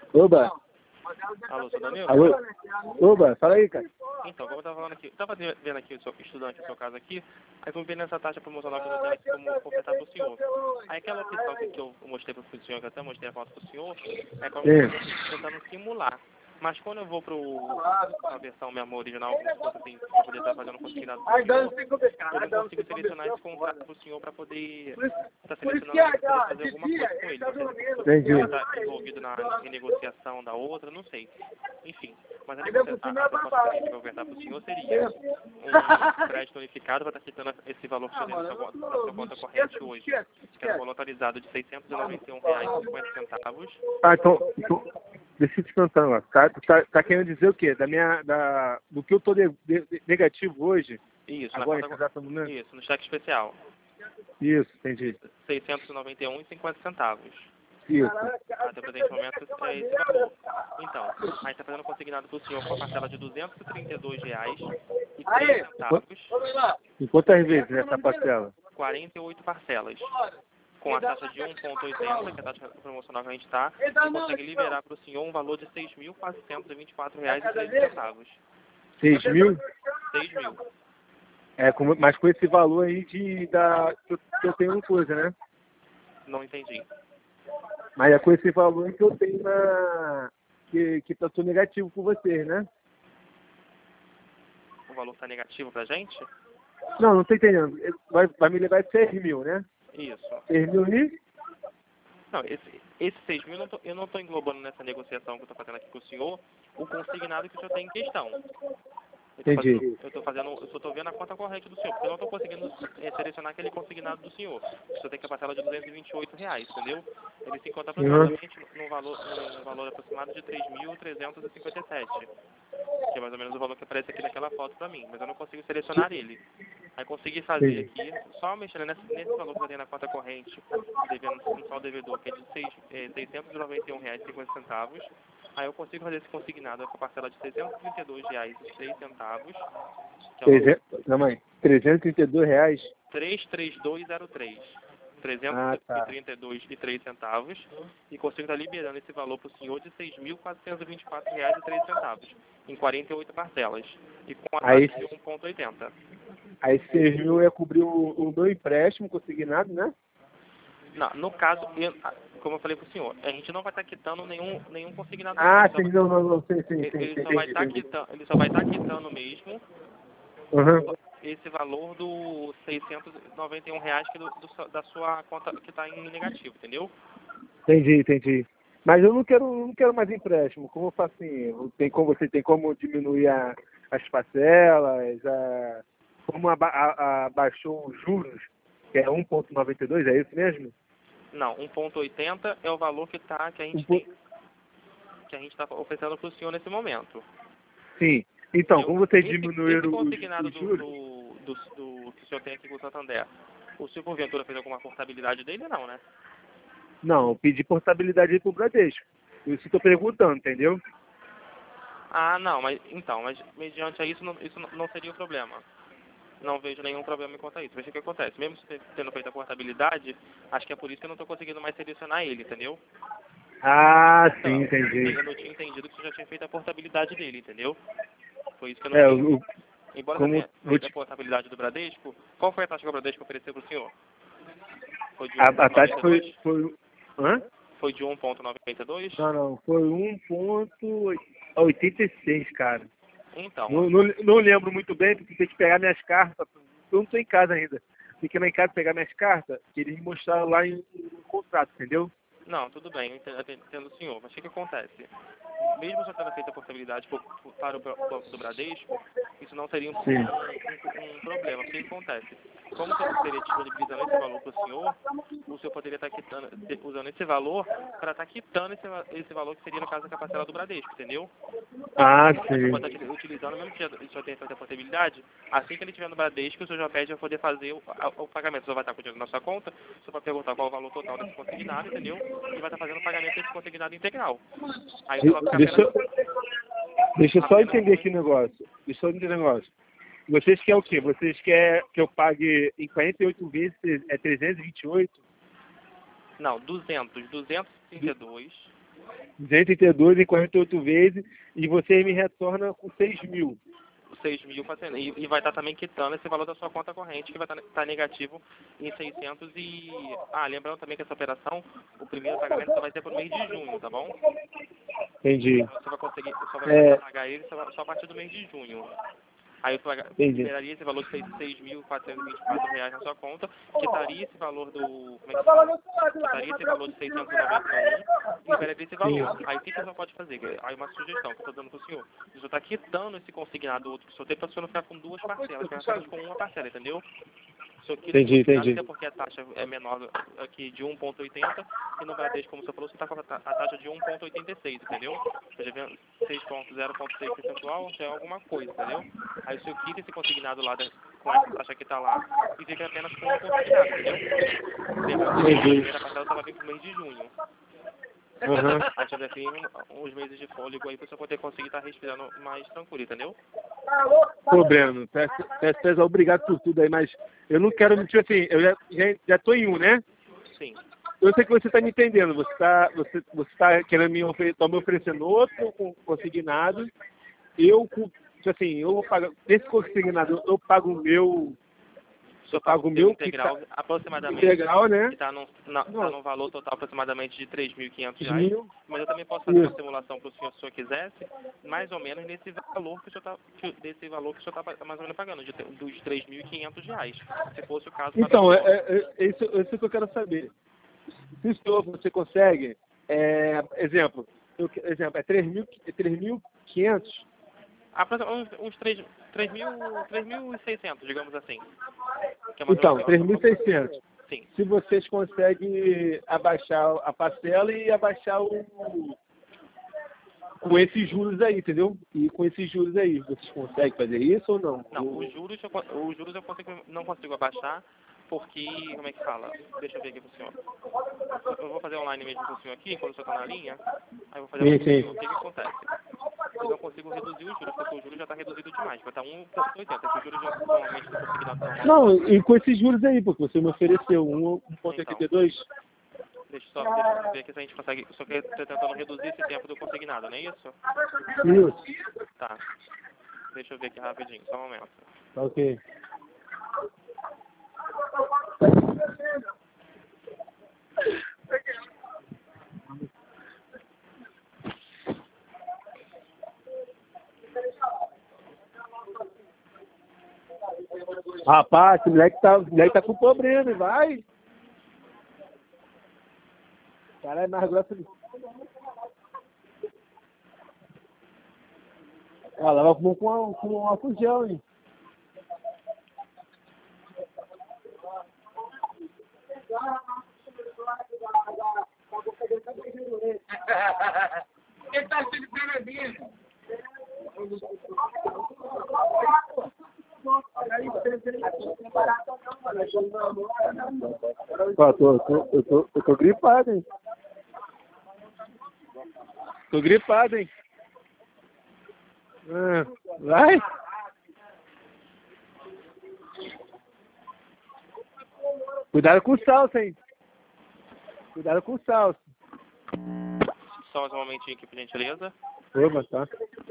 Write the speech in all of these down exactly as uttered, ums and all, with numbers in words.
Oba! Alô, seu Danilo? Alô? Oba, fala aí, cara. Então, como eu estava falando aqui, eu estava vendo aqui, o seu, estudante, o seu caso aqui, aí fui vendo essa taxa promocional que eu tenho aqui como ofertar para o senhor. Aí aquela opção que, que eu mostrei para o senhor, que eu até mostrei a foto para o senhor, é como É. eu estou tentando simular. Mas quando eu vou para a versão mesmo original, como se fosse assim, para poder estar fazendo consignado para o senhor, eu não consigo selecionar esse contrato para o senhor para poder estar selecionando para poder fazer alguma coisa com ele. Não sei se Entendi. ele está envolvido na renegociação da outra, não sei. Enfim, mas a, negocia- a, a proposta que a gente vai ofertar para o senhor seria um crédito unificado para estar quitando esse valor que você tem na sua, conta- na sua conta corrente hoje, que é o valor atualizado de seiscentos e noventa e um reais e cinquenta centavos. Ah, então, então deixa eu te perguntar, ó. Tá, tá, tá querendo dizer o quê? Da minha, da, do que eu tô de, de, negativo hoje? Isso, Agora, na nesse conta, exato momento? isso, no cheque especial. Isso, entendi. seiscentos e noventa e um reais e cinquenta centavos. Isso. Até o presente momento é esse valor. Então, aí está fazendo consignado para o senhor com a parcela de duzentos e trinta e dois reais e três centavos, Em quantas vezes essa parcela? quarenta e oito parcelas. Com a taxa de um vírgula oitenta, que é a taxa promocional que a gente está, e consegue liberar para o senhor um valor de seis mil quatrocentos e vinte e quatro reais e treze centavos. seis mil? seis mil. É, com, mas com esse valor aí de, da, que, eu, que eu tenho uma coisa, né? Não entendi. Mas é com esse valor que eu tenho na... que, que eu tô negativo com vocês, né? O valor está negativo para a gente? Não, não tô entendendo. Vai, vai me levar seis mil, né? Isso. seis mil e? Não, esse, esse seis mil eu não tô- eu não estou englobando nessa negociação que eu estou fazendo aqui com o senhor o consignado que o senhor tem em questão. Eu Entendi. estou fazendo, eu só estou vendo a conta corrente do senhor, porque eu não estou conseguindo eh, selecionar aquele consignado do senhor. O senhor tem que a parcela de duzentos e vinte e oito reais, entendeu? Ele se encontra aproximadamente num valor, num valor aproximado de três mil trezentos e cinquenta e sete, que é mais ou menos o valor que aparece aqui naquela foto para mim, mas eu não consigo selecionar ele. Aí consegui fazer aqui, só mexendo nesse, nesse valor que eu tenho na conta corrente, devendo no saldo devedor, que é de seis, eh, seiscentos e noventa e um reais e cinquenta centavos. Aí eu consigo fazer esse consignado com a parcela de seiscentos e trinta e dois reais e seis centavos, que é o valor Não, mãe. trezentos e trinta e dois reais? trezentos e trinta e dois zero três. Ah, tá. trezentos e trinta e dois reais e três centavos. E consigo estar liberando esse valor para o senhor de seis mil quatrocentos e vinte e quatro reais e três centavos, em quarenta e oito parcelas. E com a taxa Aí, de um vírgula oitenta. aí seis mil ia cobrir o, o meu empréstimo consignado, né? Não, no caso, eu- como eu falei para o senhor, a gente não vai estar quitando nenhum, nenhum consignado do Ah, senhor. sim, não, não, não, sim, sim, sim, Ele sim, só vai entendi, estar entendi. quitando, ele só vai estar quitando mesmo Uhum. esse valor do seiscentos e noventa e um reais que é do, do, da sua conta que está em negativo, entendeu? Entendi, entendi. Mas eu não quero, não quero mais empréstimo. Como eu faço assim? Tem como, você tem como diminuir a, as parcelas, a, como aba, a, abaixou os juros, que é um vírgula noventa e dois, é isso mesmo? Não, um vírgula oitenta é o valor que tá que a gente Um, tem que a gente está oferecendo para o senhor nesse momento. sim. Então, Eu, como vocês esse, esse diminuíram os, consignado os do, juros? do, do, do que o senhor tem aqui com o Santander, o senhor porventura fez alguma portabilidade dele? Não, né? Não, eu pedi portabilidade para o Bradesco. Isso que estou perguntando, entendeu? Ah, não, mas então, mas mediante a isso, não, isso não não seria o problema. Não vejo nenhum problema quanto a isso. Veja o que acontece. Mesmo você tendo feito a portabilidade, acho que é por isso que eu não estou conseguindo mais selecionar ele, entendeu? Ah, sim, Então, entendi. eu não tinha entendido que você já tinha feito a portabilidade dele, entendeu? Foi isso que eu não É, tinha o, o- entendido. Embora você como tenha vou feito a te, portabilidade do Bradesco, qual foi a taxa que o Bradesco ofereceu para o senhor? Foi de a, a taxa foi, um vírgula noventa e dois? foi. Hã? Foi de um vírgula noventa e dois? Não, não, foi um vírgula oitenta e seis, cara. Então, Não, não, não lembro muito bem, porque tem que pegar minhas cartas. Eu não estou em casa ainda. Tem que ir lá em casa pegar minhas cartas, que eles me mostraram lá em, no contrato, entendeu? não, tudo bem, eu entendo, eu entendo o senhor, mas o que, que acontece? Mesmo você tendo feito a portabilidade por- por- para o banco do Bradesco, isso não seria um, um, Sim. um- um problema. O que, que acontece? Como você estaria disponibilizando esse valor para o senhor, o senhor poderia estar quitando, de- usando esse valor para estar quitando esse, va- esse valor que seria, no caso, a parcela do Bradesco, entendeu? Ah, O senhor pode sim. estar utilizando, mesmo que ele só tenha feito a portabilidade, assim que ele estiver no Bradesco, o senhor já pede para poder fazer o, a- o pagamento. O senhor vai estar com o dinheiro na sua conta, o senhor vai perguntar qual é o valor total desse consignado, entendeu? E vai estar fazendo o pagamento desse consignado integral. Aí o senhor vai ficar Deixa, apenas... deixa eu só apenas entender aqui o negócio. Deixa eu só entender o negócio. Vocês querem o quê? Vocês querem que eu pague em quarenta e oito vezes, é trezentos e vinte e oito? Não, duzentos, duzentos e trinta e dois duzentos e trinta e dois em quarenta e oito vezes e você me retorna com seis mil. seis mil e, e vai estar também quitando esse valor da sua conta corrente, que vai estar, estar negativo em seiscentos e... Ah, lembrando também que essa operação, o primeiro pagamento só vai ser por mês de junho, tá bom? Entendi. Então, você vai conseguir, só vai conseguir É... pagar ele só, só a partir do mês de junho. Aí eu Entendi. liberaria esse valor de seis mil quatrocentos e vinte e quatro reais na sua conta, quitaria esse valor do... Como é que fala? Quitaria esse valor de seiscentos e noventa e um e liberaria esse valor. Aí o que você pode fazer? Aí uma sugestão que eu estou dando para o senhor. O senhor está quitando esse consignado outro sorteio para o senhor não ficar com duas parcelas, ficar apenas com uma parcela, entendeu? O senhor quita Entendi, entendi. até porque a taxa é menor aqui de um vírgula oitenta e no Bradesco, como você falou, você está com a taxa de um vírgula oitenta e seis, entendeu? Ou seja, seis ponto zero ponto seis percentual já é alguma coisa, entendeu? Aí o senhor quita esse consignado lá da, com essa taxa que está lá e fica apenas com um consignado, entendeu? Lembrando que a primeira parcela só vai vir para o mês de junho. Uhum. A gente deve ter uns meses de fôlego aí para você poder conseguir estar respirando mais tranquilo, entendeu? Pô, Breno, peço, peço, peço obrigado por tudo aí, mas eu não quero, tipo assim, eu já, já, já tô em um, né? Sim. Eu sei que você está me entendendo, você está você, você tá querendo me, oferecer, tá me oferecendo outro com consignado, eu, tipo assim, eu vou pagar, nesse consignado, eu, eu pago o meu... Eu pago o meu integral, tá, aproximadamente, integral, né? que está no, na, tá no valor total aproximadamente de três mil e quinhentos reais. Mil. Mas eu também posso fazer Isso. uma simulação para o senhor, se o senhor quisesse, mais ou menos nesse valor que o senhor está desse valor que o senhor está mais ou menos pagando, de, dos três mil e quinhentos reais, se fosse o caso. Então, é, é, é, isso, é isso que eu quero saber. Se o senhor, você consegue, é, exemplo, eu, exemplo, é três mil e quinhentos. Uns, uns três mil e seiscentos, digamos assim. Que é então, três mil e seiscentos. Sim. Se vocês conseguem abaixar a parcela e abaixar o... com esses juros aí, entendeu? E com esses juros aí, vocês conseguem fazer isso ou não? Não, os juros eu, os juros eu consigo, não consigo abaixar, porque, como é que fala? Deixa eu ver aqui pro senhor. Eu vou fazer online mesmo pro senhor aqui, quando o senhor tá na linha. Aí eu vou fazer sim, online pro sim. senhor. O que que acontece? Eu não consigo reduzir os juros, porque o juros já está reduzido demais. Vai estar um vírgula oitenta. Esse juros já, normalmente do consignado normal. Não, e com esses juros aí, porque você me ofereceu um vírgula oitenta e dois. Então, deixa, só, deixa eu ver aqui se a gente consegue. Só que tá tentando reduzir esse tempo do consignado, não é isso? Isso. Tá. Deixa eu ver aqui rapidinho, só um momento. Tá ok. Rapaz, esse moleque tá, moleque tá com problema, vai. Caralho, é mais grossa. Ó, lava com, com, com um álcool gel, hein. Ele tá sendo canadinho. Ó, tô, tô, eu, tô, eu tô gripado, hein. Tô gripado, hein. Ah, vai. Cuidado com o salsa, hein. Cuidado com o salsa. Só mais um momentinho aqui, por gentileza. Opa, tá.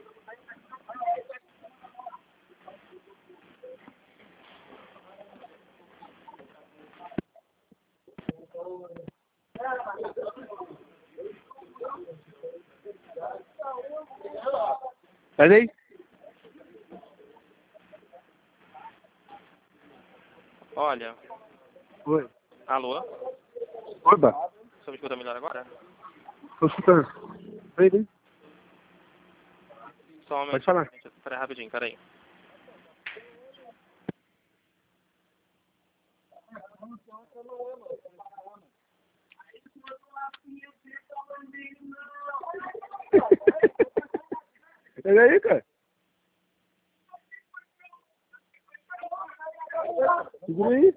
Faz aí. Olha. Oi. Alô? Opa. Você me escuta melhor agora? Tô escutando. Vem, vem. Só um momento. Pode falar. Peraí, rapidinho, peraí. Pega aí, cara. Segura aí.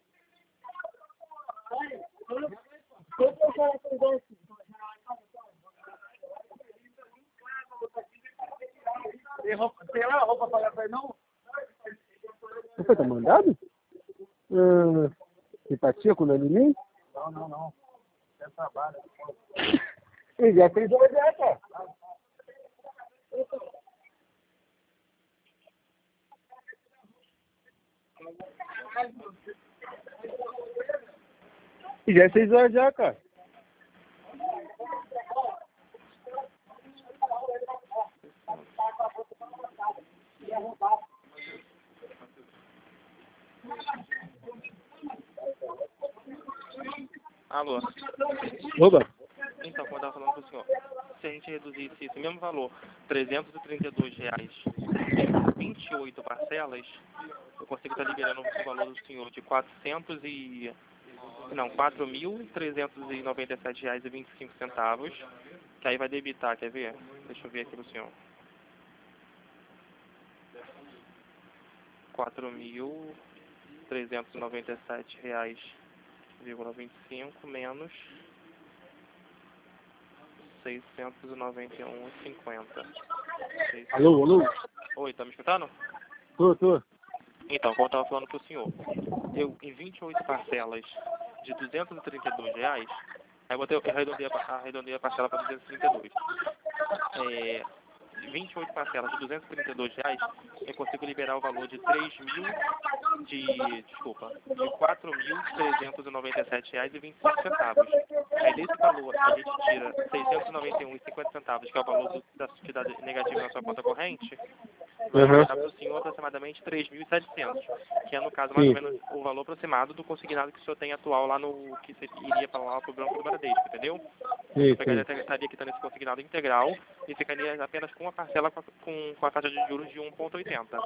Tem roupa, tem lá roupa pra pagar pra ele, não? Você tá mandado? Ah, simpatia com o Danilinho? Não, não, não. É trabalho. E já fez hoje já, cara. E já é seis horas já, cara. Alô? Oba. Então, como eu estava falando para o senhor, se a gente reduzisse esse mesmo valor, trezentos e trinta e dois reais, em vinte e oito parcelas, eu consigo estar liberando o valor do senhor de quatrocentos e... Não, quatro mil trezentos e noventa e sete reais e vinte e cinco centavos, que aí vai debitar, quer ver? Deixa eu ver aqui no senhor. quatro mil trezentos e noventa e sete reais vírgula vinte e cinco menos seiscentos e noventa e um reais e cinquenta centavos. Alô, alô? Oi, tá me escutando? Tô, tô. Então, como eu estava falando para o senhor, eu em vinte e oito parcelas de duzentos e trinta e dois reais, aí eu, botei, eu arredondei, a, arredondei a parcela para duzentos e trinta e dois. É, vinte e oito parcelas de duzentos e trinta e dois reais, eu consigo liberar o valor de três mil, de, desculpa, de quatro mil trezentos e noventa e sete reais e vinte e cinco centavos. Aí desse valor a gente tira seiscentos e noventa e um reais e cinquenta centavos, que é o valor do, da que negativa na sua conta corrente, vai Uhum. liberar para o senhor aproximadamente três mil e setecentos, que é no caso mais Sim. ou menos o valor aproximado do consignado que o senhor tem atual lá no, que você iria para lá para o Banco do Bradesco, entendeu? Sim, Eu pegaria, sim. estaria quitando esse consignado integral e ficaria apenas com a parcela com, com, com a taxa de juros de um vírgula oitenta.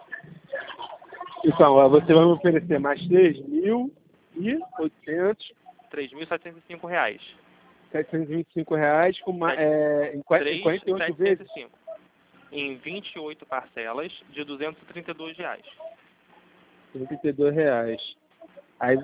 Então, ó, você vai me oferecer mais três mil e oitocentos, três mil setecentos e cinco reais. setecentos e vinte e cinco reais com uma, é, em qua- em quarenta e oito vezes. três mil setecentos e cinco. Em vinte e oito parcelas de duzentos e trinta e dois reais. trinta e dois reais. Aí.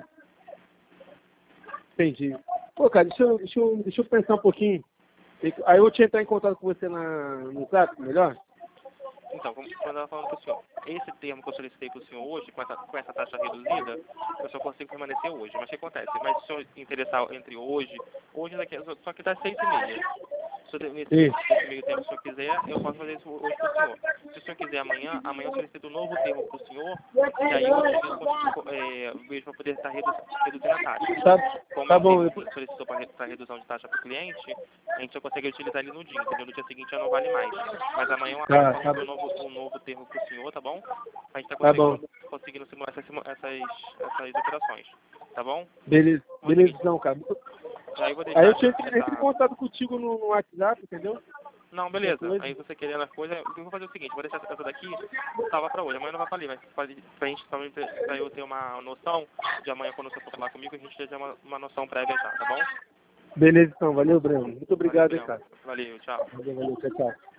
Entendi. Pô, cara, deixa eu, deixa eu, deixa eu pensar um pouquinho. Aí eu vou te entrar em contato com você na, no zap, melhor? Então, como quando eu estava falando para o senhor, esse termo que eu solicitei para o senhor hoje, com essa, com essa taxa reduzida, eu só consigo permanecer hoje. Mas o que acontece? Mas se o senhor interessar entre hoje, hoje daqui, só que está seis e meia. Se eu, nesse, nesse meio tempo, se o senhor quiser, eu posso fazer isso hoje para o senhor. Se o senhor quiser amanhã, amanhã eu solicito um novo termo para o senhor, e aí eu utilizo, é, vejo para poder estar redu, reduzindo a taxa. Tá, Como tá o bom. termo que solicitou para redução de taxa para o cliente, a gente só consegue utilizar ele no dia, entendeu? No dia seguinte já não vale mais. Mas amanhã eu Tá, acabo tá. falando um novo, um novo termo para o senhor, tá bom? A gente está Tá bom. conseguindo, conseguindo simular essas, essas, essas operações, tá bom? Beleza, beleza então, cara. Aí eu vou deixar... Aí eu tinha que entrar essa... em contato contigo no, no WhatsApp, entendeu? Não, beleza. Aí você querendo as coisas, eu vou fazer o seguinte, vou deixar essa daqui salva pra hoje. Amanhã não vai falir, mas pode, pra gente também, pra eu ter uma noção de amanhã quando você for falar comigo, a gente já tem uma, uma noção prévia já, tá bom? Beleza então, valeu, Breno. Muito obrigado, Valeu, hein, cara. valeu, tchau. Valeu, valeu, tchau, tchau.